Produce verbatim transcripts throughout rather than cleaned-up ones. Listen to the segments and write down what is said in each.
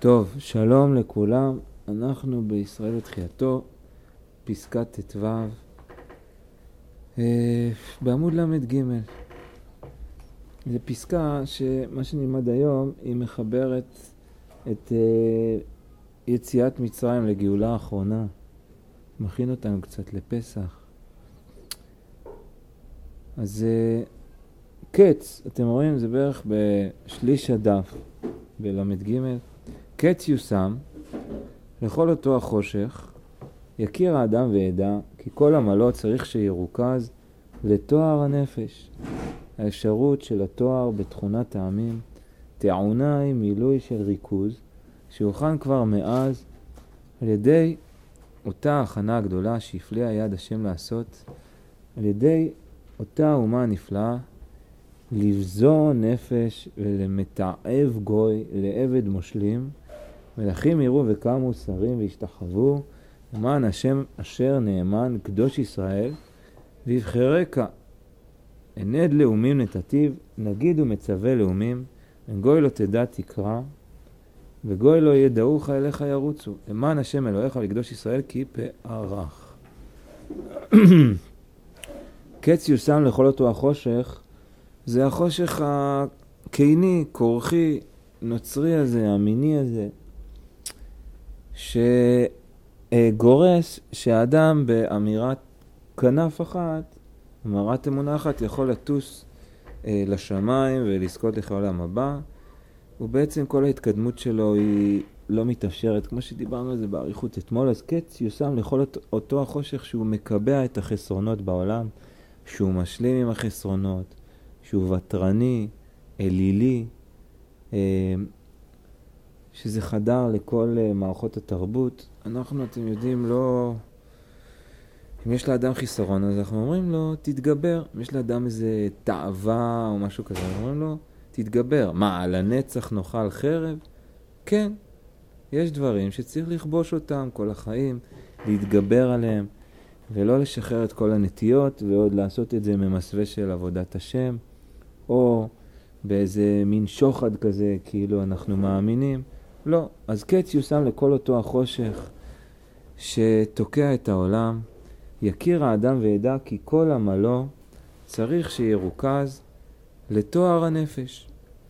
טוב, שלום לכולם, אנחנו בישראל ותחייתו, פסקת ט"ו, אה, בעמוד למד ג'. זו פסקה שמה שנלמד היום היא מחברת את אה, יציאת מצרים לגאולה האחרונה, מכין אותנו קצת לפסח. אז אה, קץ, אתם רואים, זה בערך בשליש הדף בלמד ג'. קץ יושם לכל אותו החושך, יכיר האדם וידע כי כל עמלו צריך שירוכז לתואר הנפש. האפשרות של התואר בתכונת טעמים טעונה היא מילוי של ריכוז שהוכן כבר מאז על ידי אותה הכנה הגדולה שהפליאה יד השם לעשות, על ידי אותה אומה נפלאה לבזור נפש ולמתעב גוי לעבד מושלים, מלכים יראו וקמו שרים והשתחוו למען השם אשר נאמן קדוש ישראל ויבחרקה. ענד לאומים נתתיו, נגיד ומצווה לאומים, גוי לא תדע תקרא וגוי לא ידעוך אליך ירוצו, למען השם אלוהיך לקדוש ישראל כי פערך. קץ יושם לכל אותו החושך, זה החושך הקיני, כורחי, נוצרי הזה, המיני הזה, שגורס שהאדם באמירת כנף אחת, אמירת אמונה אחת, יכול לטוס אה, לשמיים ולזכות לך עולם הבא, ובעצם כל ההתקדמות שלו היא לא מתאפשרת, כמו שדיברנו על זה בעריכות אתמול. אז קץ יושם לכל אותו החושך שהוא מקבע את החסרונות בעולם, שהוא משלים עם החסרונות, שהוא וטרני, אלילי, אה, שזה חדר לכל מערכות התרבות. אנחנו, אתם יודעים, לא... אם יש לאדם חיסרון, אז אנחנו אומרים לו, תתגבר. אם יש לאדם איזה תאווה או משהו כזה, אנחנו אומרים לו, תתגבר. מה, על הנצח נאכל חרב? כן. יש דברים שצריך לכבוש אותם כל החיים, להתגבר עליהם, ולא לשחרר את כל הנטיות, ועוד לעשות את זה ממסווה של עבודת השם, או באיזה מין שוחד כזה, כאילו אנחנו מאמינים. לא. אז קץ יושם לכל אותו החושך שתוקע את העולם, יכיר האדם וידע כי כל עמלו צריך שירוכז לתואר הנפש.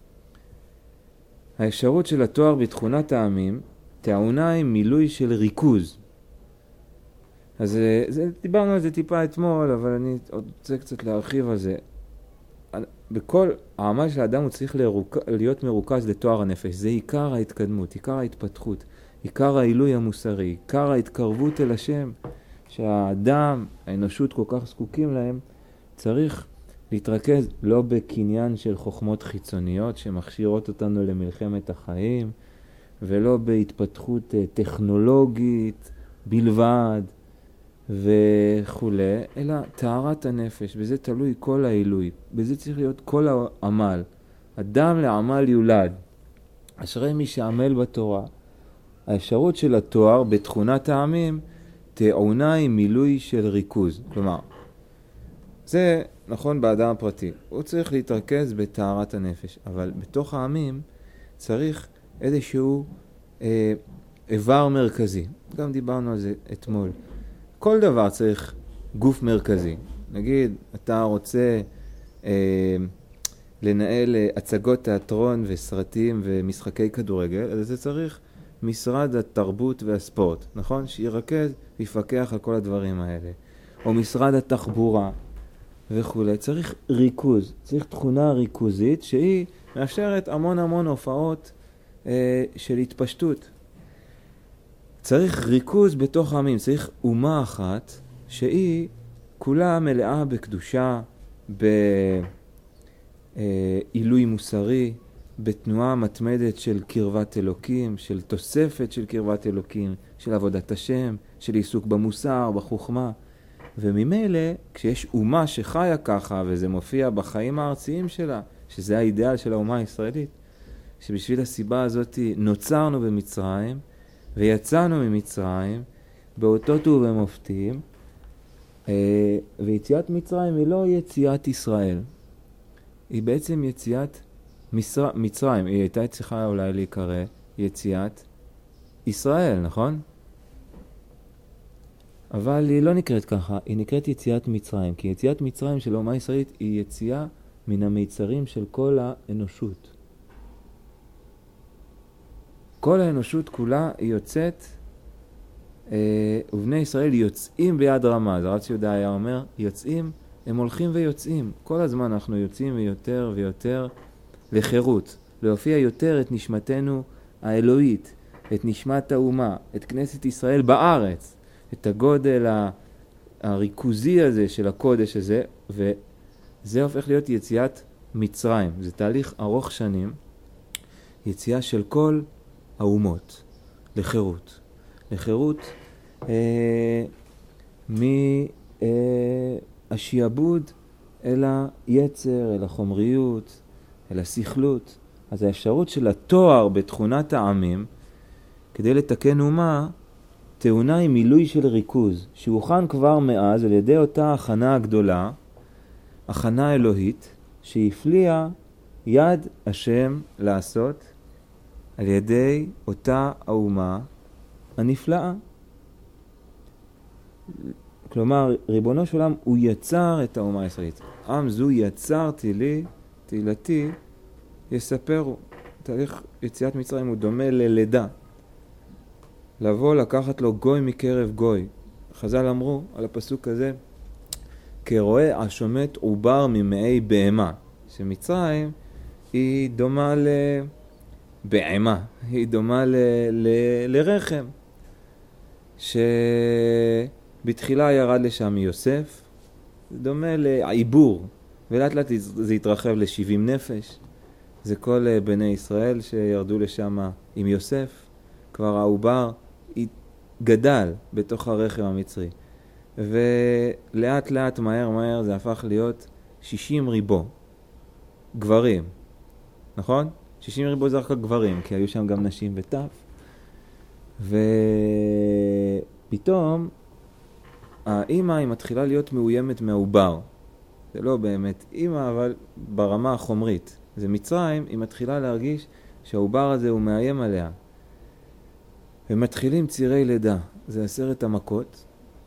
האפשרות של התואר בתכונת טעמים טעונה עם מילוי של ריכוז. אז זה, דיברנו על זה טיפה אתמול, אבל אני רוצה קצת להרחיב על זה. בכל העמל של האדם הוא צריך לרוכ... להיות מרוכז לתואר הנפש. זה עיקר ההתקדמות, עיקר ההתפתחות, עיקר העילוי המוסרי, עיקר ההתקרבות אל השם, שהאדם, האנושות כל כך זקוקים להם. צריך להתרכז לא בקניין של חוכמות חיצוניות שמכשירות אותנו למלחמת החיים, ולא בהתפתחות טכנולוגית בלבד וכו', אלא טהרת הנפש. בזה תלוי כל העילוי, בזה צריך להיות כל העמל. אדם לעמל יולד, אשרי מי שעמל בתורה. האפשרות של התואר בתכונת טעמים טעונה עם מילוי של ריכוז. כלומר, זה נכון באדם הפרטי, הוא צריך להתרכז בטהרת הנפש, אבל בתוך העמים צריך איזשהו אה, איבר מרכזי. גם דיברנו על זה אתמול. כל דבר צריך גוף מרכזי. נגיד, אתה רוצה אה, לנהל הצגות תיאטרון וסרטים ומשחקי כדורגל, אז זה צריך משרד התרבות והספורט, נכון? שירכז ויפקח על כל הדברים האלה. או משרד התחבורה וכו'. צריך ריכוז, צריך תכונה ריכוזית שהיא מאפשרת המון המון הופעות אה, של התפשטות. צריך ריכוז בתוך העמים, צריך אומה אחת שהיא כולה מלאה בקדושה, בעילוי מוסרי, בתנועה מתמדת של קרבת אלוקים, של תוספת של קרבת אלוקים, של עבודת השם, של עיסוק במוסר, בחוכמה. וממילא, כשיש אומה שחיה ככה, וזה מופיע בחיים הארציים שלה, שזה האידאל של האומה הישראלית, שבשביל הסיבה הזאת נוצרנו במצרים, ויצאנו ממצרים, באותות ובמופתים, ויציאת מצרים היא לא יציאת ישראל, היא בעצם יציאת מצרים. היא הייתה צריכה אולי להיקרא יציאת ישראל, נכון? אבל היא לא נקראת ככה, היא נקראת יציאת מצרים, כי יציאת מצרים של האומה הישראלית היא יציאה מן המיצרים של כל האנושות. כל האנושות כולה היא יוצאת, אה, ובני ישראל יוצאים ביד רמה. אז הרב יהודה היה אומר, יוצאים, הם הולכים ויוצאים. כל הזמן אנחנו יוצאים ויותר ויותר לחירות, להופיע יותר את נשמתנו האלוהית, את נשמת האומה, את כנסת ישראל בארץ, את הגודל הריכוזי הזה של הקודש הזה, וזה הופך להיות יציאת מצרים. זה תהליך ארוך שנים, יציאה של כל האומות לחירות. לחירות אה, מהשיעבוד אל היצר, אל החומריות, אל השכלות. אז האפשרות של התואר בתכונת העמים, כדי לתקן אומה, טעונה עם מילוי של ריכוז, שהוכן כבר מאז על ידי אותה הכנה הגדולה, הכנה אלוהית, שהפליאה יד השם לעשות על ידי אותה האומה הנפלאה. כלומר, ריבונו של עולם, הוא יצר את האומה הישראלית. עם זו יצרתי לי, תהילתי, יספרו. תהליך יציאת מצרים הוא דומה ללידה. לבוא לקחת לו גוי מקרב גוי. חז"ל אמרו על הפסוק הזה, כרואה השומט עובר ממעי בהמה. שמצרים היא דומה לבהמה, היא דומה ל... ל... לרחם. שבתחילה ירד לשם יוסף, זה דומה לעיבור, ולאט לאט זה התרחב ל-שבעים נפש. זה כל בני ישראל שירדו לשם עם יוסף. כבר העובר גדל בתוך הרחם המצרי. ולאט לאט מהר מהר זה הפך להיות שישים ריבו גברים. נכון? שישים ריבו זה רק גברים, כי היו שם גם נשים וטף. ופתאום האמא היא מתחילה להיות מאוימת מהעובר. זה לא באמת אמא, אבל ברמה החומרית. זה מצרים, היא מתחילה להרגיש שהעובר הזה הוא מאיים עליה. ומתחילים צירי לידה. זה עשרת המכות.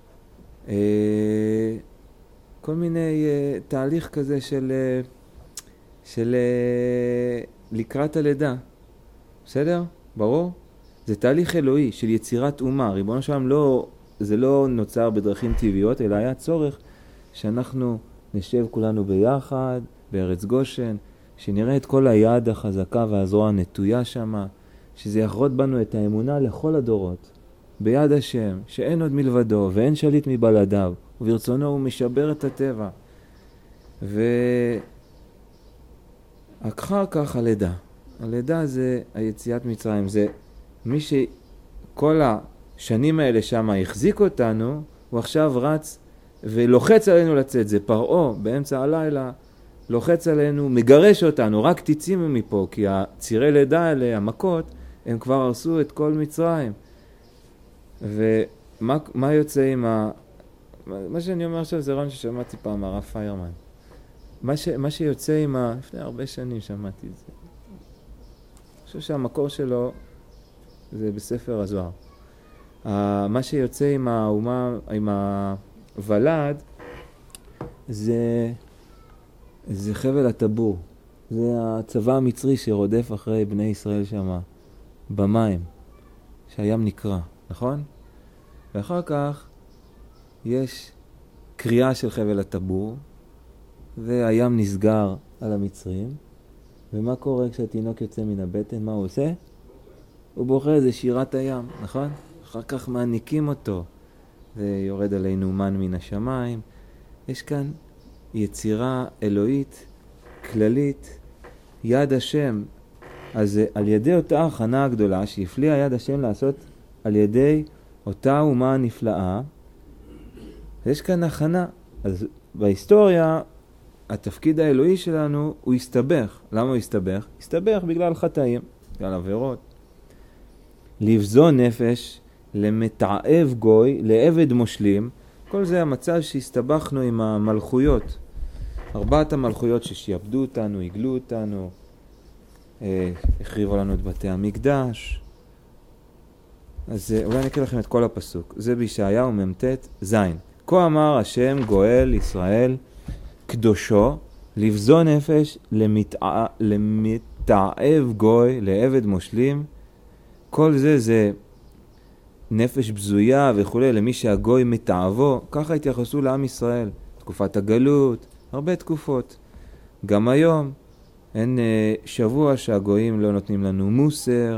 כל מיני תהליך כזה של, של לקראת הלידה. בסדר? ברור? זה תהליך אלוהי של יצירת אומה. ריבונו של עולם לא, זה לא נוצר בדרכים טבעיות, אלא היה צורך שאנחנו נשב כולנו ביחד, בארץ גושן, שנראה את כל היד החזקה והזרוע הנטויה שמה, שזה יחרות בנו את האמונה לכל הדורות, ביד השם, שאין עוד מלבדו ואין שליט מבלעדיו, וברצונו הוא משבר את הטבע. ואחר כך הלידה. הלידה זה היציאת מצרים, זה מי שכל השנים האלה שם החזיק אותנו, הוא עכשיו רץ ולוחץ עלינו לצאת. זה פרעה באמצע הלילה, לוחץ עלינו, מגרש אותנו, רק תצאו מפה, כי הצירי לידה האלה, המכות, הם כבר הרסו את כל מצרים. ומה מה יוצא עם ה... מה שאני אומר עכשיו זה רעיון ששמעתי פעם מהרב פיירמן. מה, ש... מה שיוצא עם ה... לפני הרבה שנים שמעתי את זה. אני חושב שהמקור שלו זה בספר הזוהר. Uh, מה שיוצא עם האומה, עם הוולד, זה, זה חבל הטבור. זה הצבא המצרי שרודף אחרי בני ישראל שם במים, שהים נקרא, נכון? ואחר כך יש קריאה של חבל הטבור, והים נסגר על המצרים. ומה קורה כשהתינוק יוצא מן הבטן? מה הוא עושה? הוא בוחר, זה שירת הים, נכון? אחר כך מעניקים אותו, ויורד עלינו מן מן השמיים. יש כאן יצירה אלוהית, כללית, יד השם. אז על ידי אותה הכנה הגדולה שהפליאה יד השם לעשות על ידי אותה אומה הנפלאה, יש כאן הכנה. אז בהיסטוריה התפקיד האלוהי שלנו הוא הסתבך. למה הוא הסתבך? הסתבך בגלל חטאים, בגלל עבירות. לבזוא נפש, למתעב גוי, לעבד מושלים. כל זה המצב שהסתבכנו עם המלכויות. ארבעת המלכויות ששיעבדו אותנו, הגלו אותנו, אה, החריבו לנו את בתי המקדש. אז אה, אולי נקרא לכם את כל הפסוק. זה בישעיהו ממתת זין. כה אמר השם גואל ישראל קדושו, לבזו נפש למתע... למתעב גוי, לעבד מושלים. כל זה זה נפש בזויה וכו', למי שהגוי מתעבו. ככה התייחסו לעם ישראל. תקופת הגלות, הרבה תקופות. גם היום אין שבוע שהגויים לא נותנים לנו מוסר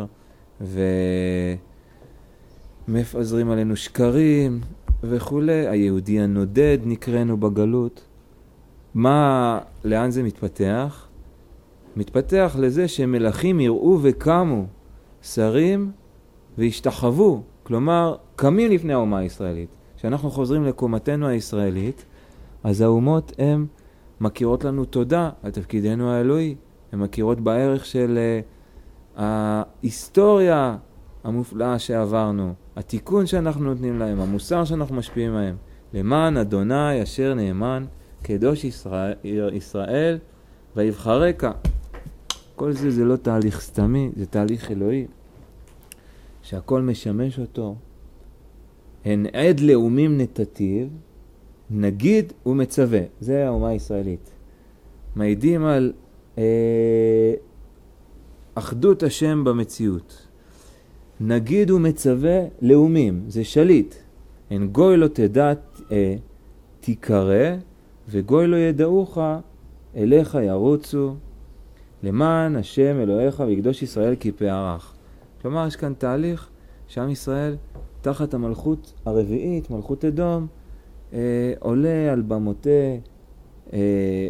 ומפזרים עלינו שקרים וכו'. היהודי הנודד נקראנו בגלות. מה, לאן זה מתפתח? מתפתח לזה שמלכים יראו וקמו, שרים והשתחוו. כלומר, קמים לפני האומה הישראלית. כשאנחנו חוזרים לקומתנו הישראלית, אז האומות הן מכירות לנו תודה על תפקידנו האלוהי. הן מכירות בערך של uh, ההיסטוריה המופלאה שעברנו, התיקון שאנחנו נותנים להם, המוסר שאנחנו משפיעים מהם. למען אדוני אשר נאמן, קדוש ישראל, ישראל ויבחרק. כל זה זה לא תהליך סתמי, זה תהליך אלוהי, שהכל משמש אותו. הן עד לאומים נתתיו, נגיד ומצווה. זה האומה הישראלית. מעידים על אה, אחדות השם במציאות. נגיד ומצווה לאומים, זה שליט. הן גוי לא תדע אה, תיקרא, וגוי לא ידעוך, אליך ירוצו, למען השם אלוהיך ויקדוש ישראל כי פערך. כלומר, יש כאן תהליך שעם ישראל, תחת המלכות הרביעית, מלכות אדום, אה, עולה על במותי אה,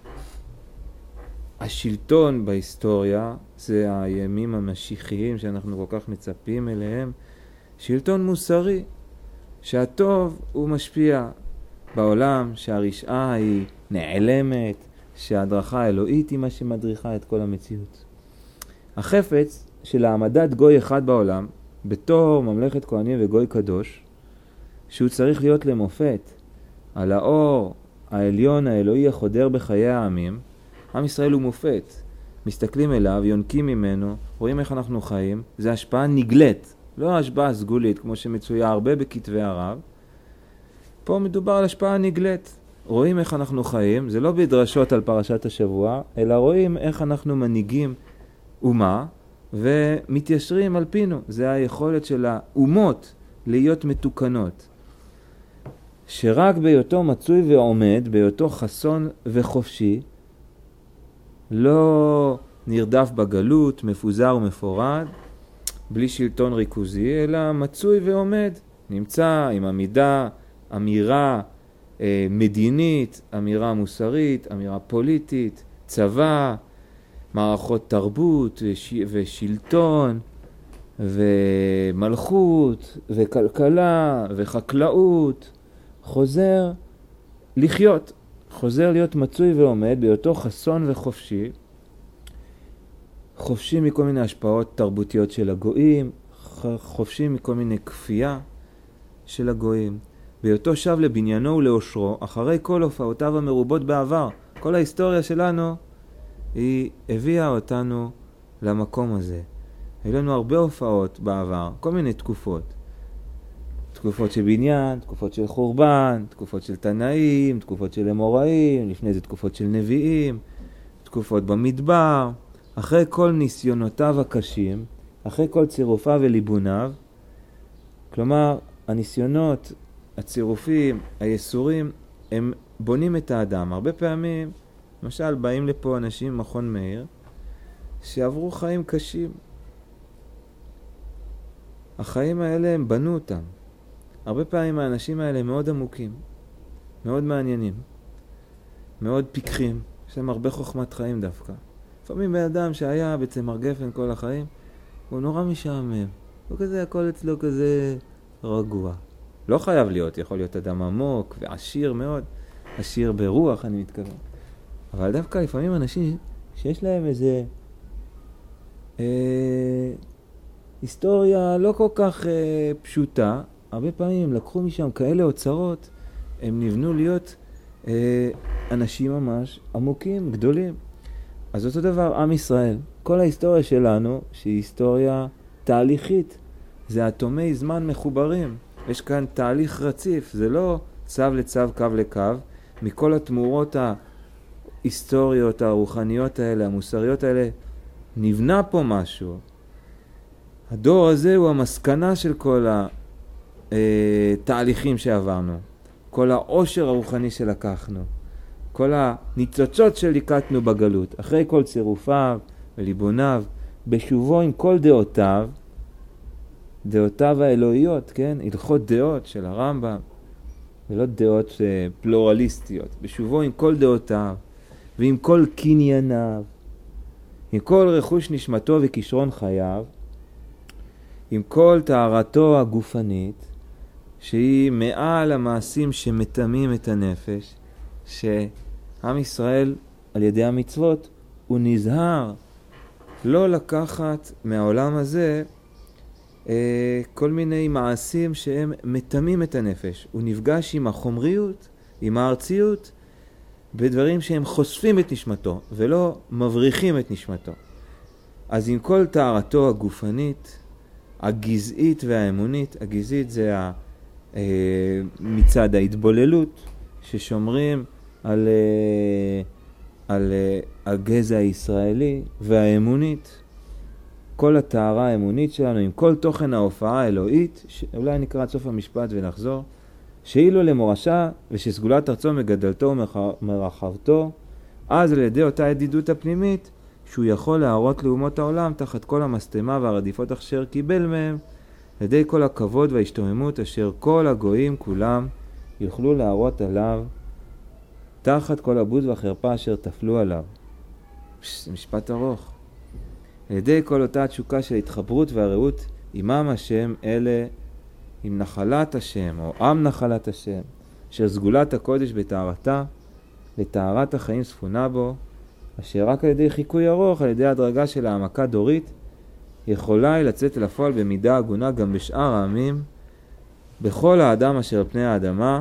השלטון בהיסטוריה. זה הימים המשיחיים שאנחנו כל כך מצפים אליהם. שלטון מוסרי, שהטוב הוא משפיע בעולם, שהרשעה היא נעלמת, שההדרכה האלוהית היא מה שמדריכה את כל המציאות. החפץ של העמדת גוי אחד בעולם, בתור ממלכת כהנים וגוי קדוש, שהוא צריך להיות למופת על האור העליון האלוהי החודר בחיי העמים. עם ישראל הוא מופת. מסתכלים אליו, יונקים ממנו, רואים איך אנחנו חיים. זה השפעה נגלית, לא השפעה סגולית, כמו שמצויה הרבה בכתבי הרב. פה מדובר על השפעה נגלית. רואים איך אנחנו חיים, זה לא בדרשות על פרשת השבוע, אלא רואים איך אנחנו מנהיגים אומה ומתיישרים על פינו. זה היכולת של האומות להיות מתוקנות. שרק בהיותו מצוי ועומד, בהיותו חסון וחופשי, לא נרדף בגלות, מפוזר ומפורד, בלי שלטון ריכוזי, אלא מצוי ועומד, נמצא עם עמידה, אמירה אה, מדינית, אמירה מוסרית, אמירה פוליטית, צבא, מערכות תרבות וש... ושלטון ומלכות וכלכלה וחקלאות, חוזר לחיות, חוזר להיות מצוי ועומד בהיותו חסון וחופשי, חופשי מכל מיני השפעות תרבותיות של הגויים, חופשי מכל מיני כפייה של הגויים, בהיותו שב לבניינו ולאושרו, אחרי כל הופעותיו המרובות בעבר. כל ההיסטוריה שלנו היא הביאה אותנו למקום הזה. היו לנו הרבה הופעות בעבר, כל מיני תקופות. תקופות של בניין, תקופות של חורבן, תקופות של תנאים, תקופות של אמוראים, לפני זה תקופות של נביאים, תקופות במדבר. אחרי כל ניסיונותיו הקשים, אחרי כל צירופיו וליבוניו, כלומר, הניסיונות, הצירופים, היסורים, הם בונים את האדם. הרבה פעמים, למשל, באים לפה אנשים מכון מאיר, שעברו חיים קשים. החיים האלה הם בנו אותם. הרבה פעמים האנשים האלה מאוד עמוקים, מאוד מעניינים, מאוד פיקחים, יש להם הרבה חוכמת חיים דווקא. לפעמים באדם שהיה בצמר גפן כל החיים, הוא נורא משעמם. הוא כזה, הכל אצלו כזה רגוע. לא חייב להיות, יכול להיות אדם עמוק ועשיר מאוד, עשיר ברוח אני מתכוון. אבל דווקא לפעמים אנשים שיש להם איזה אה, היסטוריה לא כל כך אה, פשוטה, הרבה פעמים לקחו משם כאלה אוצרות, הם נבנו להיות אה, אנשים ממש עמוקים, גדולים. אז אותו דבר עם ישראל, כל ההיסטוריה שלנו, שהיא היסטוריה תהליכית, זה אטומי זמן מחוברים. יש כאן תהליך רציף, זה לא צו לצו, קו לקו. מכל התמורות ההיסטוריות, הרוחניות האלה, המוסריות האלה, נבנה פה משהו. הדור הזה הוא המסקנה של כל התהליכים שעברנו. כל העושר הרוחני שלקחנו. כל הניצוצות שליקטנו בגלות. אחרי כל צירופיו וליבוניו, בשובו עם כל דעותיו, דעותיו האלוהיות, כן? הלכות דעות של הרמב"ם, ולא דעות פלורליסטיות. בשובו עם כל דעותיו, ועם כל קנייניו, עם כל רכוש נשמתו וכישרון חייו, עם כל טהרתו הגופנית, שהיא מעל המעשים שמתמים את הנפש, שעם ישראל על ידי המצוות הוא נזהר לא לקחת מהעולם הזה אה, כל מיני מעשים שהם מתמים את הנפש. הוא נפגש עם החומריות, עם הארציות, בדברים שהם חושפים את נשמתו ולא מבריחים את נשמתו. אז עם כל טהרתו הגופנית, הגזעית והאמונית, הגזעית זה ה, אה, מצד ההתבוללות ששומרים על, אה, על אה, הגזע הישראלי, והאמונית, כל הטהרה האמונית שלנו, עם כל תוכן ההופעה האלוהית, ש... אולי נקרא את סוף המשפט ונחזור, שאילו למורשה ושסגולת ארצו מגדלתו ומרחבתו, אז על ידי אותה ידידות הפנימית, שהוא יכול להראות לאומות העולם תחת כל המסתמה והרדיפות אשר קיבל מהם, על ידי כל הכבוד וההשתוממות אשר כל הגויים כולם יוכלו להראות עליו, תחת כל הבוז והחרפה אשר תפלו עליו. זה משפט ארוך. על ידי כל אותה התשוקה של התחברות והרעות עמם השם, אלה עם נחלת השם, או עם נחלת השם, אשר סגולת הקודש בטהרתה, לטהרת החיים ספונה בו, אשר רק על ידי חיקוי ארוך, על ידי הדרגה של העמקה דורית, יכולה היא לצאת לפועל במידה הגונה גם בשאר העמים, בכל האדם אשר פני האדמה.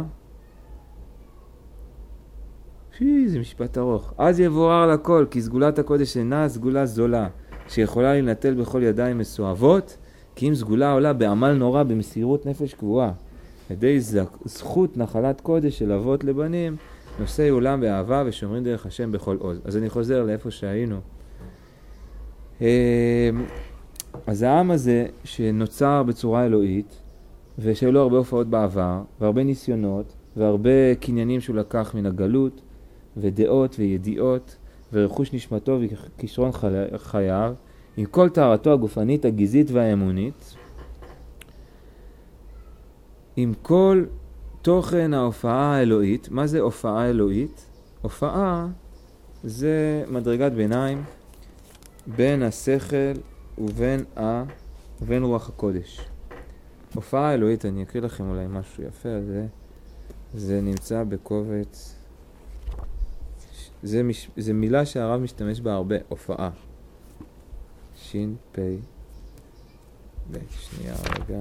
פי, זה משפט ארוך. אז יבואר לכל, כי סגולת הקודש אינה סגולה זולה, שיכולה להינטל בכל ידיים מסואבות, כי אם סגולה עולה בעמל נורא, במסירות נפש קבועה, ידי זכות נחלת קודש של אבות לבנים, נושאי עולם באהבה ושומרים דרך השם בכל עוז. אז אני חוזר לאיפה שהיינו. אז העם הזה שנוצר בצורה אלוהית, ושהיו לו הרבה הופעות בעבר, והרבה ניסיונות, והרבה קניינים שהוא לקח מן הגלות, ודעות וידיעות, ורכוש נשמתו וכישרון חייו, עם כל טהרתו הגופנית, הגזעית והאמונית, עם כל תוכן ההופעה האלוהית. מה זה הופעה אלוהית? הופעה זה מדרגת ביניים בין השכל ובין, ה... ובין רוח הקודש. הופעה אלוהית, אני אקריא לכם אולי משהו יפה על זה. זה נמצא בקובץ. זה, מש... זה מילה שהרב משתמש בה הרבה, הופעה. שין, פי. שנייה רגע.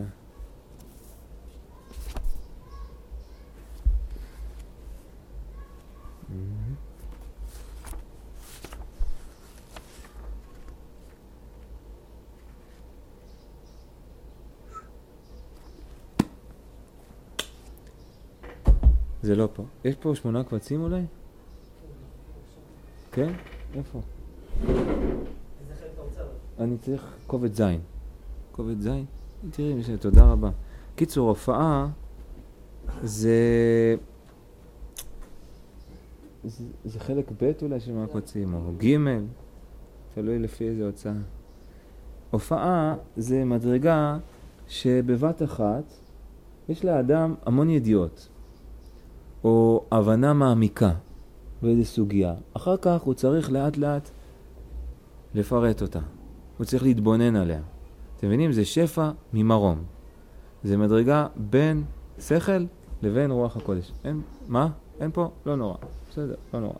זה לא פה. יש פה שמונה קבצים אולי? כן? איפה? איזה חלק אתה רוצה? אני צריך קובץ זין. קובץ זין? תראי, משנה, תודה רבה. קיצור, הופעה זה... זה, זה חלק ב' אולי של מה קבצים, או ג', תלוי לפי איזה הוצאה. הופעה זה מדרגה שבבת אחת יש לאדם המון ידיעות, או הבנה מעמיקה באיזו סוגיה. אחר כך הוא צריך לאט לאט לפרט אותה. הוא צריך להתבונן עליה. אתם מבינים? זה שפע ממרום. זה מדרגה בין שכל לבין רוח הקודש. אין, מה? אין פה? לא נורא. בסדר, לא נורא.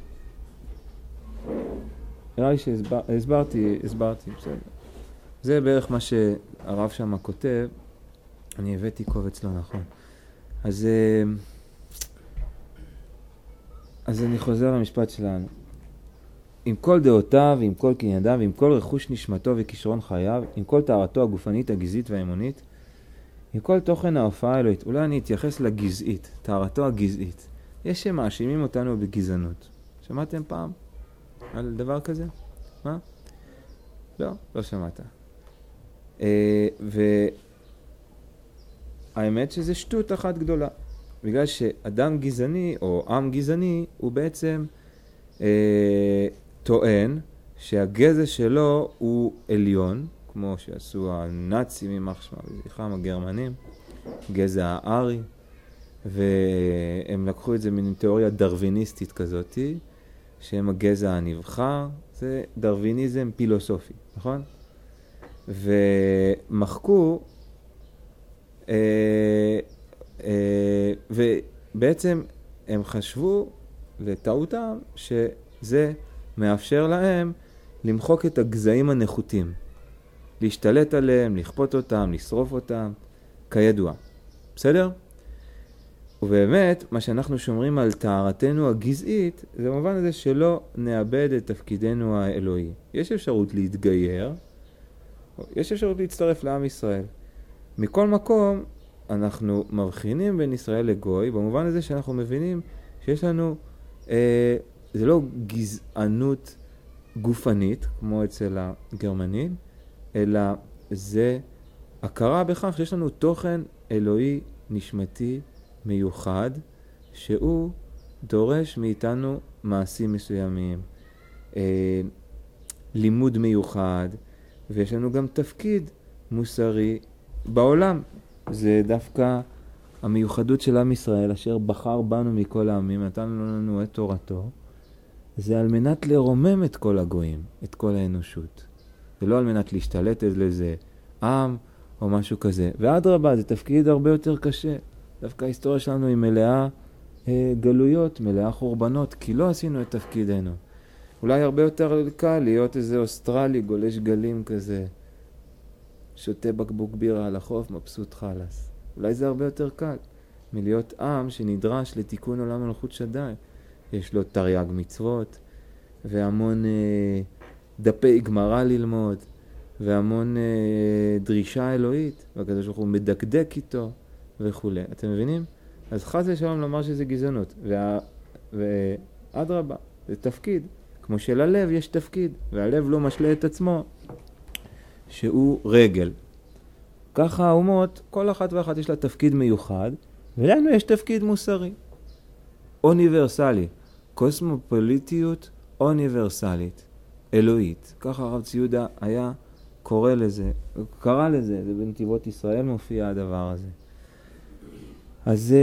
נראה לי שהסברתי, הסברתי, בסדר. זה בערך מה שהרב שם כותב. אני הבאתי קובץ לא נכון. אז... אז אני חוזר למשפט שלנו. עם כל דעותיו, עם כל קנייניו, עם כל רכוש נשמתו וכישרון חייו, עם כל טהרתו הגופנית, הגזעית והאמונית, עם כל תוכן ההופעה האלוהית. אולי אני אתייחס לגזעית, טהרתו הגזעית. יש שמאשימים אותנו בגזענות. שמעתם פעם על דבר כזה? מה? לא, לא שמעת. אה, והאמת שזה שטות אחת גדולה. בגלל שאדם גזעני או עם גזעני הוא בעצם אה, טוען שהגזע שלו הוא עליון, כמו שעשו הנאצים יימח שמם וזכרם הגרמנים, גזע הארי, והם לקחו את זה מן תיאוריה דרוויניסטית כזאת, שהם הגזע הנבחר, זה דרוויניזם פילוסופי, נכון? ומחקו, אה, אה, ובעצם הם חשבו לטעותם שזה מאפשר להם למחוק את הגזעים הנחותים, להשתלט עליהם, לכפות אותם, לשרוף אותם, כידוע. בסדר? ובאמת, מה שאנחנו שומרים על טהרתנו הגזעית, זה במובן הזה שלא נאבד את תפקידנו האלוהי. יש אפשרות להתגייר, יש אפשרות להצטרף לעם ישראל. מכל מקום, אנחנו מבחינים בין ישראל לגוי, במובן הזה שאנחנו מבינים שיש לנו, אה, זה לא גזענות גופנית, כמו אצל הגרמנים, אלא זה הכרה בכך שיש לנו תוכן אלוהי נשמתי מיוחד, שהוא דורש מאיתנו מעשים מסוימים, אה, לימוד מיוחד, ויש לנו גם תפקיד מוסרי בעולם. זה דווקא המיוחדות של עם ישראל, אשר בחר בנו מכל העמים, נתן לנו את תורתו, זה על מנת לרומם את כל הגויים, את כל האנושות. זה לא על מנת להשתלט לזה עם או משהו כזה. ואדרבה, זה תפקיד הרבה יותר קשה. דווקא ההיסטוריה שלנו היא מלאה אה, גלויות, מלאה חורבנות, כי לא עשינו את תפקידנו. אולי הרבה יותר קל להיות איזה אוסטרלי, גולש גלים כזה, שותה בקבוק בירה על החוף, מבסוט חלס. אולי זה הרבה יותר קל מלהיות עם שנדרש לתיקון עולם מלכות שדי. יש לו תרי"ג מצוות, והמון אה, דפי גמרא ללמוד, והמון אה, דרישה אלוהית, והקדוש ברוך הוא מדקדק איתו וכו'. אתם מבינים? אז חס ושלום לומר שזה גזענות. וה... ואדרבה, זה תפקיד. כמו שללב יש תפקיד, והלב לא משלה את עצמו שהוא רגל. ככה האומות, כל אחת ואחת יש לה תפקיד מיוחד, ולנו יש תפקיד מוסרי. אוניברסלי. קוסמופוליטיות אוניברסלית. אלוהית. ככה הרב ציודה היה קורא לזה, קרא לזה, זה בנתיבות ישראל מופיע הדבר הזה. אז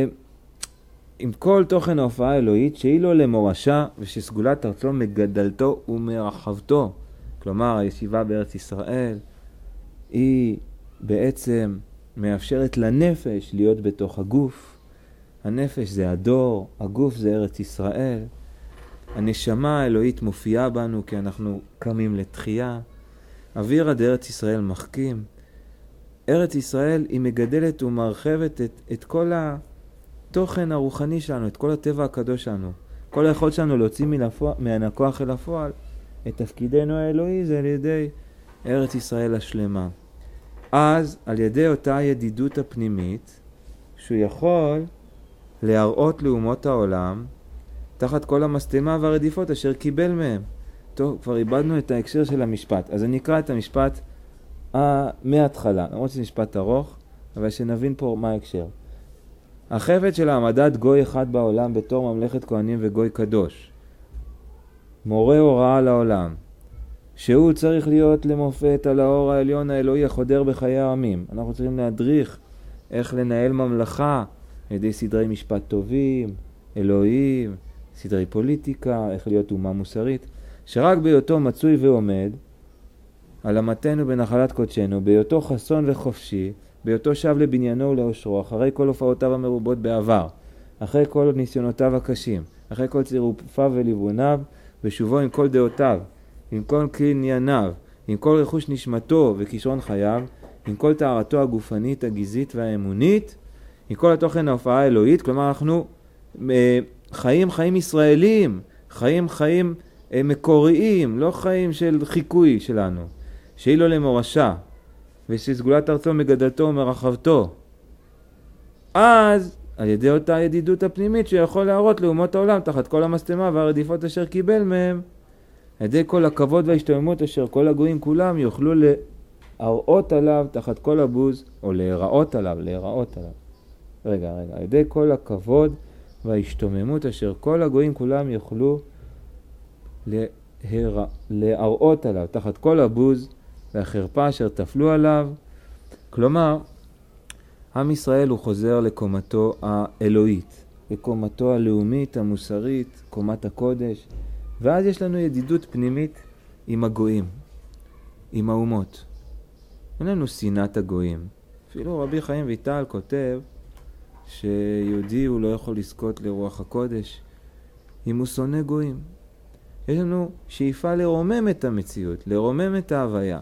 עם כל תוכן ההופעה האלוהית, שהיא לו למורשה ושסגולת ארצו מגדלתו ומרחבתו, כלומר הישיבה בארץ ישראל, היא בעצם מאפשרת לנפש להיות בתוך הגוף. הנפש זה הדור, הגוף זה ארץ ישראל. הנשמה האלוהית מופיעה בנו כי אנחנו קמים לתחייה. אווירה דארץ ישראל מחכים. ארץ ישראל היא מגדלת ומרחבת את, את כל התוכן הרוחני שלנו, את כל הטבע הקדוש שלנו. כל היכולת שלנו להוציא מהכוח אל הפועל את תפקידנו האלוהי זה על ידי ארץ ישראל השלמה. אז על ידי אותה ידידות הפנימית שהוא יכול להראות לאומות העולם תחת כל המסתמה והרדיפות אשר קיבל מהם. טוב, כבר איבדנו את ההקשר של המשפט. אז אני אקרא את המשפט מההתחלה. למרות שזה משפט ארוך, אבל שנבין פה מה ההקשר. החפץ של העמדת גוי אחד בעולם בתור ממלכת כהנים וגוי קדוש. מורה הוראה לעולם. שהוא צריך להיות למופת על האור העליון האלוהי החודר בחיי העמים. אנחנו צריכים להדריך איך לנהל ממלכה על ידי סדרי משפט טובים, אלוהים, סדרי פוליטיקה, איך להיות אומה מוסרית. שרק בהיותו מצוי ועומד, על אמתנו בנחלת קודשנו, בהיותו חסון וחופשי, בהיותו שב לבניינו ולאושרו, אחרי כל הופעותיו המרובות בעבר, אחרי כל ניסיונותיו הקשים, אחרי כל צירופיו וליבוניו, ושובו עם כל דעותיו, עם כל קנייניו, עם כל רכוש נשמתו וכישרון חייו, עם כל טהרתו הגופנית, הגזעית והאמונית, עם כל התוכן ההופעה האלוהית. כלומר אנחנו חיים חיים ישראלים, חיים חיים הם מקוריים, לא חיים של חיקוי שלנו. שהיא לו למורשה, ושסגולת ארצו מגדלתו ומרחבתו. אז, על ידי אותה ידידות הפנימית שיכול להראות לאומות העולם תחת כל המסתמה והרדיפות אשר קיבל מהם, על ידי כל הכבוד וההשתוממות אשר כל הגויים כולם יוכלו להראות עליו תחת כל הבוז, או להיראות עליו, להיראות עליו. רגע, רגע, על ידי כל הכבוד וההשתוממות אשר כל הגויים כולם יוכלו להירא... להראות עליו תחת כל הבוז והחרפה אשר תפלו עליו. כלומר, עם ישראל הוא חוזר לקומתו האלוהית, לקומתו הלאומית, המוסרית, קומת הקודש, ואז יש לנו ידידות פנימית עם הגויים, עם האומות. אין לנו שנאת הגויים. אפילו רבי חיים ויטל כותב שיהודי הוא לא יכול לזכות לרוח הקודש אם הוא שונא גויים. יש לנו שאיפה לרומם את המציאות, לרומם את ההוויה.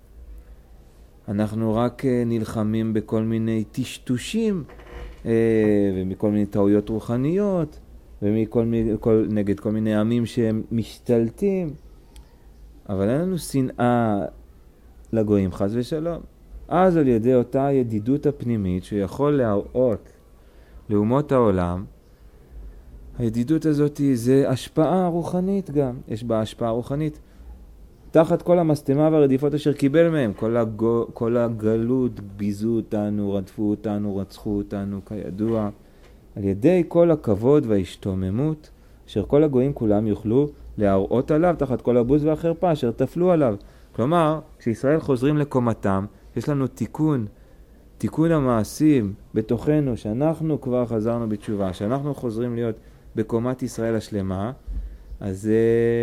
אנחנו רק נלחמים בכל מיני טשטושים ומכל מיני טעויות רוחניות ומכל מיני, כל, נגד כל מיני עמים שהם משתלטים, אבל אין לנו שנאה לגויים, חס ושלום. אז על ידי אותה ידידות הפנימית שיכול להראות לאומות העולם, הידידות הזאת זה השפעה רוחנית גם, יש בה השפעה רוחנית. תחת כל המסתמה והרדיפות אשר קיבל מהם, כל, הגו, כל הגלות ביזו אותנו, רדפו אותנו, רצחו אותנו, כידוע. על ידי כל הכבוד וההשתוממות, אשר כל הגויים כולם יוכלו להראות עליו, תחת כל הבוז והחרפה אשר תפלו עליו. כלומר, כשישראל חוזרים לקומתם, יש לנו תיקון, תיקון המעשים בתוכנו, שאנחנו כבר חזרנו בתשובה, שאנחנו חוזרים להיות בקומת ישראל השלמה, אז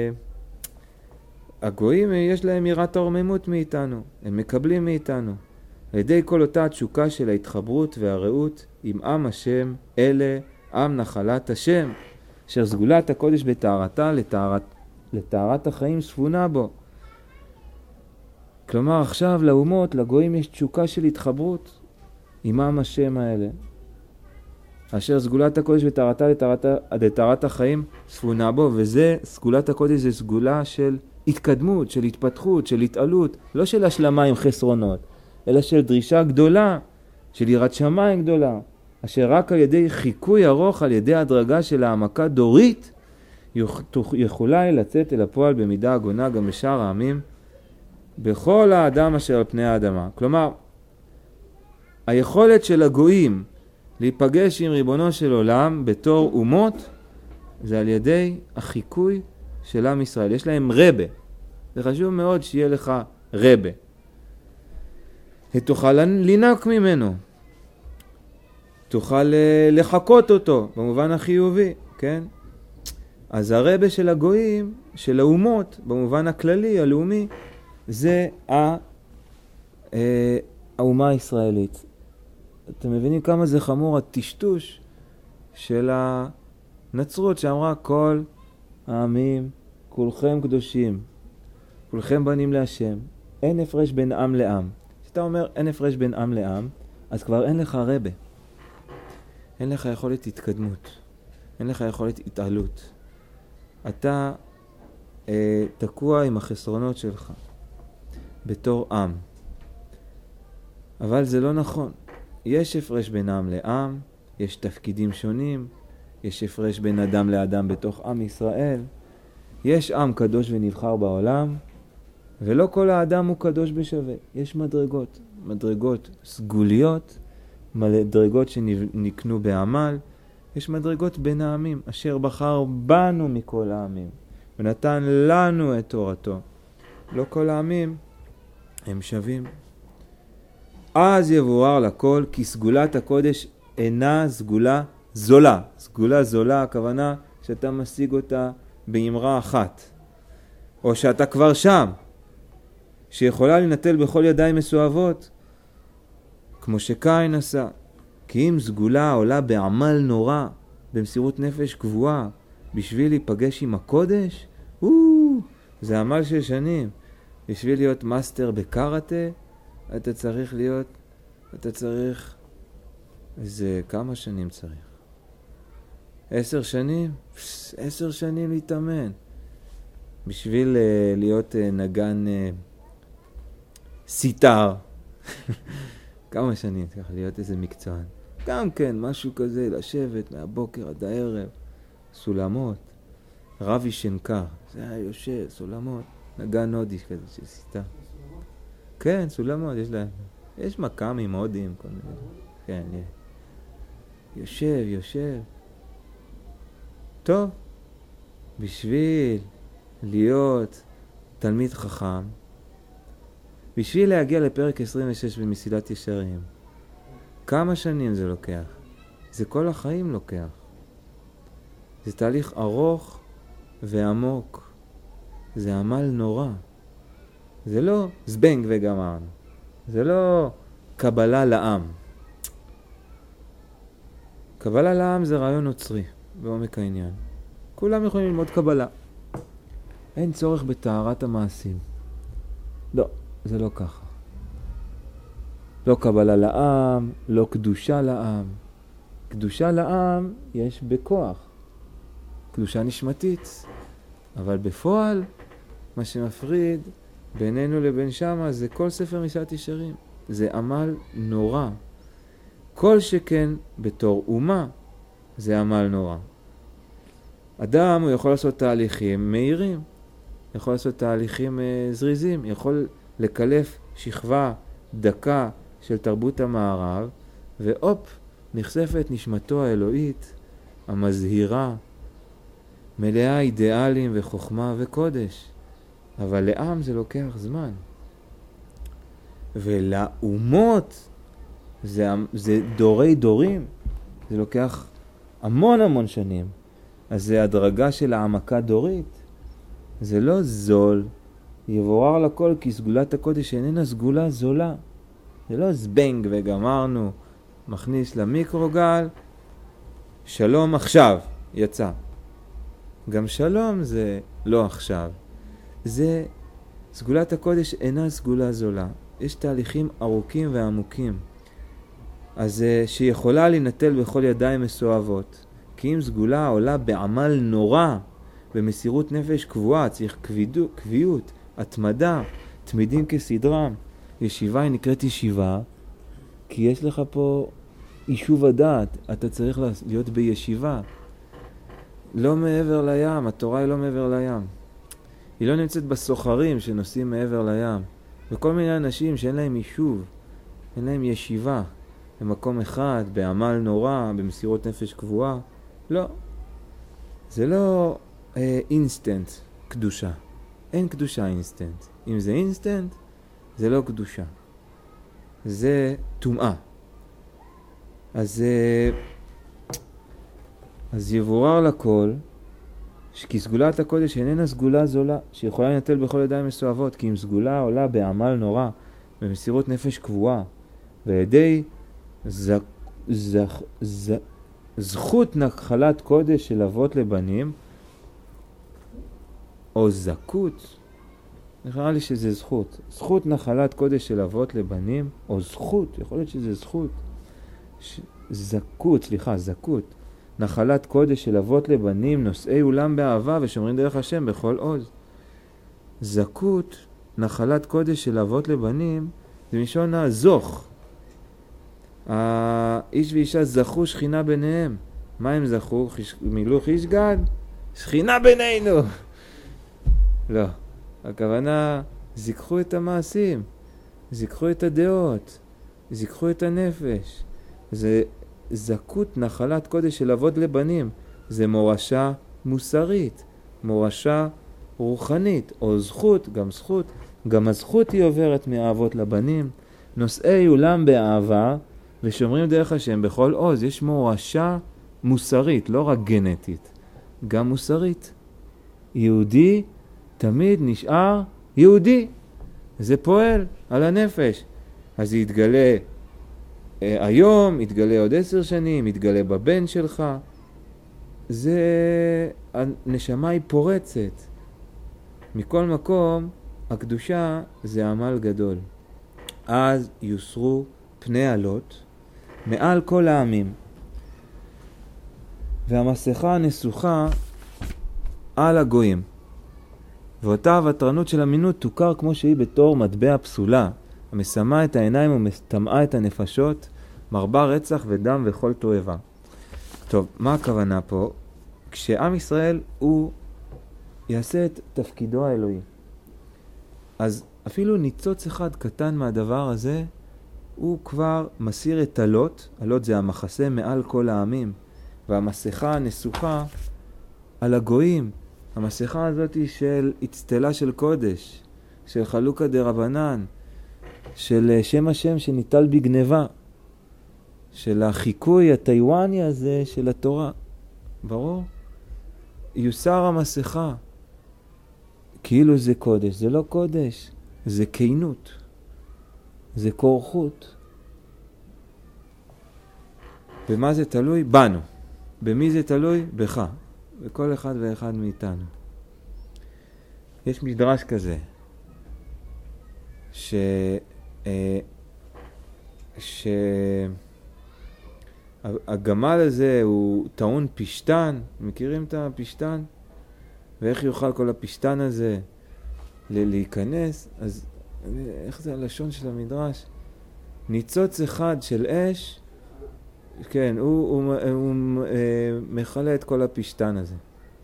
uh, הגויים יש להם יראת הרוממות מאיתנו, הם מקבלים מאיתנו. על ידי כל אותה התשוקה של ההתחברות והרעות עם עם השם, אלה עם נחלת השם, אשר סגולת הקודש בתארתה לתארת, לתארת החיים ספונה בו. כלומר עכשיו לאומות, לגויים יש תשוקה של התחברות עם עם השם האלה. אשר סגולת הקודש בתארתה לתארת החיים ספונה בו, וזה, סגולת הקודש זה סגולה של התקדמות, של התפתחות, של התעלות, לא של השלמה עם חסרונות, אלא של דרישה גדולה, של יראת שמיים גדולה, אשר רק על ידי חיקוי ארוך, על ידי הדרגה של העמקה דורית, יכולה לצאת אל הפועל במידה הגונה גם בשאר העמים, בכל האדם אשר על פני האדמה. כלומר, היכולת של הגויים להיפגש עם ריבונו של עולם בתור אומות, זה על ידי החיקוי של עם ישראל. יש להם רבה. זה חשוב מאוד שיהיה לך רבה. תוכל לנק ממנו. תוכל לחכות אותו, במובן החיובי, כן? אז הרבה של הגויים, של האומות, במובן הכללי, הלאומי, זה האומה הישראלית. אתם מבינים כמה זה חמור הטשטוש של הנצרות שאמרה כל העמים, כולכם קדושים, כולכם בנים להשם, אין הפרש בין עם לעם. כשאתה אומר אין הפרש בין עם לעם, אז כבר אין לך רבה. אין לך יכולת התקדמות. אין לך יכולת התעלות. אתה אה, תקוע עם החסרונות שלך בתור עם. אבל זה לא נכון. יש הפרש בין עם לעם, יש תפקידים שונים, יש הפרש בין אדם לאדם בתוך עם ישראל, יש עם קדוש ונבחר בעולם, ולא כל האדם הוא קדוש בשווה. יש מדרגות, מדרגות סגוליות, מדרגות שנקנו בעמל, יש מדרגות בין העמים, אשר בחר בנו מכל העמים, ונתן לנו את תורתו. לא כל העמים הם שווים. אז יבורר לכל, כי סגולת הקודש אינה סגולה זולה. סגולה זולה, הכוונה שאתה משיג אותה באמרה אחת. או שאתה כבר שם, שיכולה לנטל בכל ידיים מסואבות, כמו שקין עשה. כי אם סגולה עולה בעמל נורא, במסירות נפש קבועה, בשביל להיפגש עם הקודש, או, זה עמל של שנים. בשביל להיות מאסטר בקראטה, אתה צריך להיות, אתה צריך, איזה כמה שנים צריך? עשר שנים? עשר שנים להתאמן. בשביל uh, להיות uh, נגן uh, סיטר, כמה שנים צריך להיות איזה מקצוען. גם כן, משהו כזה, לשבת מהבוקר עד הערב, סולמות, רבי שנקר, זה היה יושב, סולמות, נגן הודי כזה של סיטר. כן, סולמות, יש להם, יש מקמים הודים, כל מיני. כן, יש. יושב, יושב. טוב, בשביל להיות תלמיד חכם, בשביל להגיע לפרק עשרים ושש במסילת ישרים, כמה שנים זה לוקח? זה כל החיים לוקח. זה תהליך ארוך ועמוק. זה עמל נורא. זה לא זבנג וגמרנו. זה לא קבלה לעם. קבלה לעם זה רעיון נוצרי, בעומק העניין. כולם יכולים ללמוד קבלה. אין צורך בטהרת המעשים. לא, זה לא ככה. לא קבלה לעם, לא קדושה לעם. קדושה לעם יש בכוח. קדושה נשמתית. אבל בפועל, מה שמפריד בינינו לבין שמה זה כל ספר מסילת ישרים. זה עמל נורא. כל שכן בתור אומה זה עמל נורא. אדם הוא יכול לעשות תהליכים מהירים, יכול לעשות תהליכים uh, זריזים, יכול לקלף שכבה דקה של תרבות המערב, ואופ, נחשפת נשמתו האלוהית, המזהירה, מלאה אידיאלים וחוכמה וקודש. אבל לעם זה לוקח זמן. ולאומות זה, זה דורי דורים, זה לוקח המון המון שנים. אז זה הדרגה של העמקה דורית. זה לא זול, יבורר לכל, כי סגולת הקודש איננה סגולה זולה. זה לא זבנג וגמרנו, מכניס למיקרוגל, שלום עכשיו, יצא. גם שלום זה לא עכשיו. זה, סגולת הקודש אינה סגולה זולה. יש תהליכים ארוכים ועמוקים. אז שיכולה להינטל בכל ידיים מסואבות. כי אם סגולה עולה בעמל נורא, במסירות נפש קבועה, צריך קבידו, קביעות, התמדה, תמידים כסדרם. ישיבה היא נקראת ישיבה, כי יש לך פה יישוב הדעת, אתה צריך להיות בישיבה. לא מעבר לים, התורה היא לא מעבר לים. היא לא נמצאת בסוחרים שנוסעים מעבר לים. וכל מיני אנשים שאין להם יישוב, אין להם ישיבה, במקום אחד, בעמל נורא, במסירות נפש קבועה. לא. זה לא אה, אינסטנט קדושה. אין קדושה אינסטנט. אם זה אינסטנט, זה לא קדושה. זה טומאה. אז, אה, אז יבורר לכל, כי סגולת הקודש איננה סגולה זולה, שיכולה לנטל בכל ידיים מסואבות, כי אם סגולה עולה בעמל נורא, במסירות נפש קבועה, וידי ז, ז, ז, זכות נחלת קודש של אבות לבנים, או זכות, נראה לי שזה זכות, זכות נחלת קודש של אבות לבנים, או זכות, יכול להיות שזה זכות, ש... זכות, סליחה, זכות, נחלת קודש של אבות לבנים, נושאי אולם באהבה ושומרים דרך השם בכל עוז. זכות, נחלת קודש של אבות לבנים, זה משון הזוך. האיש ואישה זכו שכינה ביניהם. מה הם זכו? מילאו חישגד? שכינה בינינו. לא. הכוונה, זיקחו את המעשים, זיקחו את הדעות, זיקחו את הנפש. זה זכות נחלת קודש של אבות לבנים. זה מורשה מוסרית, מורשה רוחנית, או זכות, גם זכות. גם הזכות היא עוברת מהאבות לבנים. נושאי אולם באהבה ושומרים דרך השם בכל עוז. יש מורשה מוסרית, לא רק גנטית, גם מוסרית. יהודי תמיד נשאר יהודי. זה פועל על הנפש. אז זה יתגלה אה, היום, יתגלה עוד עשר שנים, יתגלה בבן שלך. זה, הנשמה היא פורצת. מכל מקום, הקדושה זה עמל גדול. אז יוסרו פני עלות מעל כל העמים. והמסכה נסוכה על הגויים. ואותה הוותרנות של אמינות תוכר כמו שהיא בתור מטבע פסולה, המשמה את העיניים ומטמאה את הנפשות, מרבה רצח ודם וכל תועבה. טוב, מה הכוונה פה? כשעם ישראל הוא יעשה את תפקידו האלוהי, אז אפילו ניצוץ אחד קטן מהדבר הזה, הוא כבר מסיר את הלוט, הלוט זה המחסה מעל כל העמים, והמסכה הנסוכה על הגויים. המסכה הזאת היא של הצטלה של קודש, של חלוקה דרבנן, של שם השם שניטל בגניבה, של החיקוי הטיואני הזה של התורה. ברור? יוסר המסכה. כאילו זה קודש. זה לא קודש, זה כינות. זה כורחות. במה זה תלוי? בנו. במי זה תלוי? בך. בכל אחד ואחד מאיתנו. יש מדרש כזה, ש... ש... הגמל הזה הוא טעון פשטן. מכירים את הפשטן? ואיך יוכל כל הפשטן הזה להיכנס? אז איך זה הלשון של המדרש? ניצוץ אחד של אש, כן, הוא, הוא, הוא, הוא אה, מחלה את כל הפשטן הזה.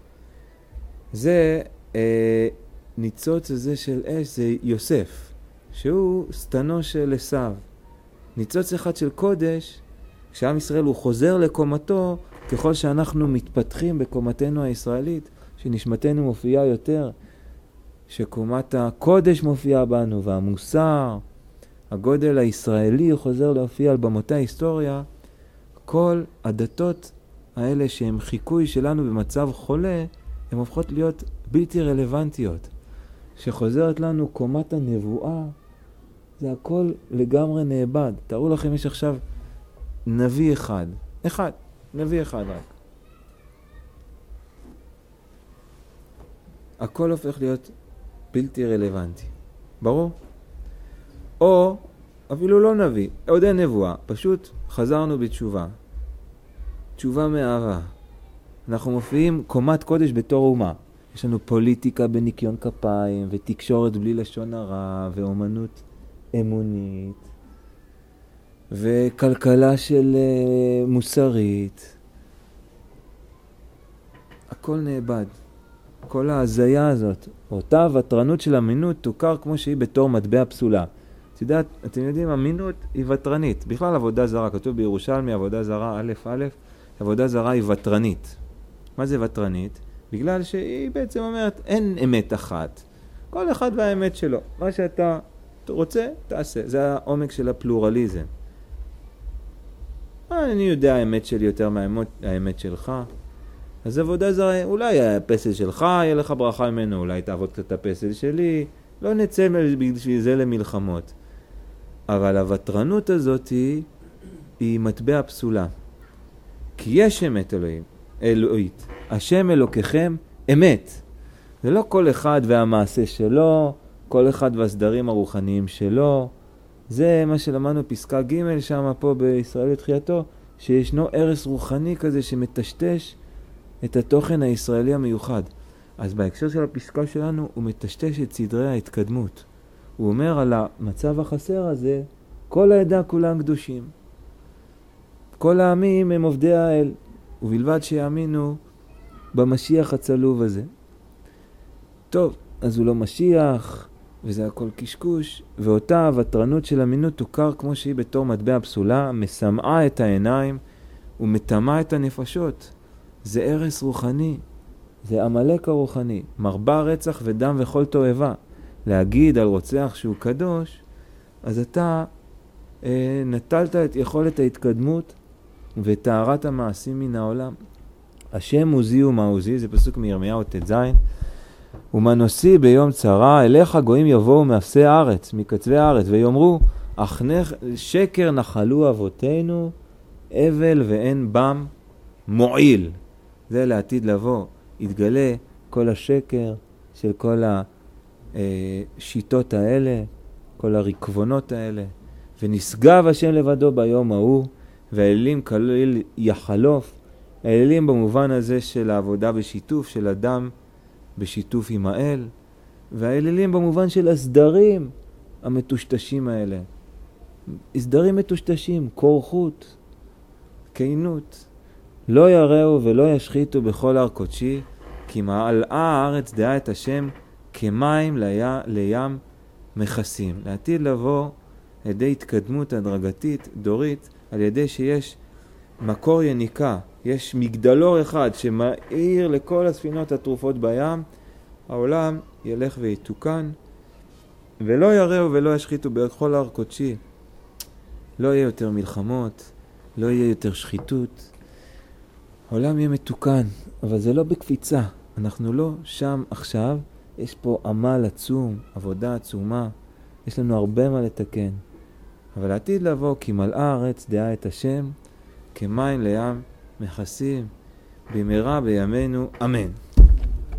זה אה, ניצוץ הזה של אש, זה יוסף, שהוא סתנו של עשיו. ניצוץ אחד של קודש, כשעם ישראל הוא חוזר לקומתו, ככל שאנחנו מתפתחים בקומתנו הישראלית, שנשמתנו מופיעה יותר, שקומת הקודש מופיעה בנו, והמוסר, הגודל הישראלי חוזר להופיע על במותי ההיסטוריה, כל הדתות האלה שהם חיקוי שלנו במצב חולה, הן הופכות להיות בלתי רלוונטיות. שחוזרת לנו קומת הנבואה, זה הכל לגמרי נאבד. תראו לכם, יש עכשיו נביא אחד. אחד. נביא אחד רק. הכל הופך להיות בלתי רלוונטי. ברור? או אפילו לא נביא, עוד אין נבואה. פשוט חזרנו בתשובה. תשובה מאהבה. אנחנו מופיעים קומת קודש בתור אומה. יש לנו פוליטיקה בניקיון כפיים, ותקשורת בלי לשון הרע, ואומנות אמונית, וכלכלה של uh, מוסרית. הכל נאבד. כל ההזיה הזאת, אותה ותרנות של אמינות תוכר כמו שהיא בתור מטבע פסולה. את יודעת, אתם יודעים, אמינות היא ותרנית. בכלל עבודה זרה, כתוב בירושלמי, עבודה זרה א' א', עבודה זרה היא ותרנית. מה זה ותרנית? בגלל שהיא בעצם אומרת, אין אמת אחת. כל אחד והאמת שלו. מה שאתה רוצה, תעשה. זה העומק של הפלורליזם. אני יודע האמת שלי יותר מהאמת שלך. אז עבודה זרה, אולי הפסל שלך, יהיה לך ברכה ממנו, אולי תעבוד קצת הפסל שלי. לא נצא בשביל זה למלחמות. אבל הוותרנות הזאת היא, היא מטבע פסולה. כי יש אמת אלוהים, אלוהית. השם אלוקיכם אמת. זה לא כל אחד והמעשה שלו, כל אחד והסדרים הרוחניים שלו. זה מה שלמדנו פסקה ג' שם פה בישראל לתחייתו, שישנו ערס רוחני כזה שמטשטש את התוכן הישראלי המיוחד. אז בהקשר של הפסקה שלנו הוא מטשטש את סדרי ההתקדמות. הוא אומר על המצב החסר הזה, כל העדה כולם קדושים. כל העמים הם עובדי האל, ובלבד שיאמינו במשיח הצלוב הזה. טוב, אז הוא לא משיח, וזה הכל קשקוש, ואותה הוותרנות של אמינות תוכר כמו שהיא בתור מטבע פסולה, משמעה את העיניים ומטמאה את הנפשות. זה ערס רוחני, זה עמלק הרוחני, מרבה רצח ודם וכל תועבה. להגיד על רוצח שהוא קדוש, אז אתה אה, נטלת את יכולת ההתקדמות וטהרת המעשים מן העולם. השם עוזי ומעוזי, זה פסוק מירמיהו ט"ז, ומנוסי ביום צרה, אליך גויים יבואו מאפסי הארץ, מקצווי הארץ, ויאמרו, אך נח... שקר נחלו אבותינו, אבל ואין בם מועיל. זה לעתיד לבוא, יתגלה כל השקר של כל השיטות האלה, כל הרקבונות האלה, ונשגב השם לבדו ביום ההוא, והאלילים כליל יחלוף. האלילים במובן הזה של העבודה בשיתוף, של אדם בשיתוף עם האל, והאלילים במובן של הסדרים המטושטשים האלה. הסדרים מטושטשים, כורחות, כינות. לא יראו ולא ישחיתו בכל הר קודשי, כי מלאה הארץ דעה את השם כמים לים, לים מכסים. לעתיד לבוא ידי התקדמות הדרגתית, דורית, על ידי שיש מקור יניקה, יש מגדלור אחד שמאיר לכל הספינות הטרופות בים, העולם ילך ויתוקן, ולא יראו ולא ישחיתו בכל הר קודשי. לא יהיה יותר מלחמות, לא יהיה יותר שחיתות. העולם יהיה מתוקן, אבל זה לא בקפיצה. אנחנו לא שם עכשיו, יש פה עמל עצום, עבודה עצומה, יש לנו הרבה מה לתקן. אבל העתיד לבוא, כי מלאה הארץ דעה את השם, כמים לים מכסים, במהרה בימינו, אמן.